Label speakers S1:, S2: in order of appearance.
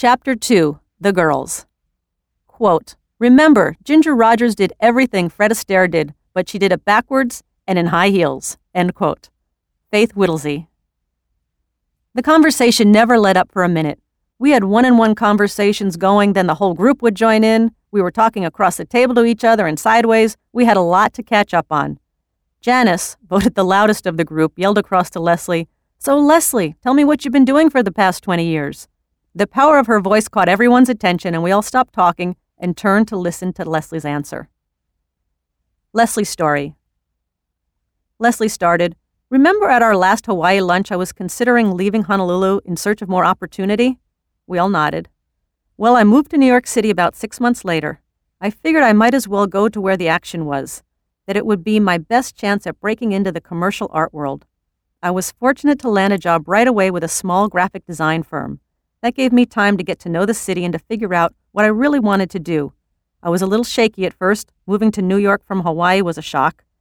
S1: Chapter 2, The Girls. Quote, "Remember, Ginger Rogers did everything Fred Astaire did, but she did it backwards and in high heels." End quote. Faith Whittlesey. The conversation never let up for a minute. We had one-on-one conversations going, then the whole group would join in. We were talking across the table to each other and sideways. We had a lot to catch up on. Janice, voted the loudest of the group, yelled across to Leslie, "So Leslie, tell me what you've been doing for the past 20 years. The power of her voice caught everyone's attention, and we all stopped talking and turned to listen to Leslie's answer. Leslie's story. Leslie started, "Remember at our last Hawaii lunch I was considering leaving Honolulu in search of more opportunity?" We all nodded. "Well, I moved to New York City about 6 months later. I figured I might as well go to where the action was, that it would be my best chance at breaking into the commercial art world. I was fortunate to land a job right away with a small graphic design firm. That gave me time to get to know the city and to figure out what I really wanted to do. I was a little shaky at first. Moving to New York from Hawaii was a shock.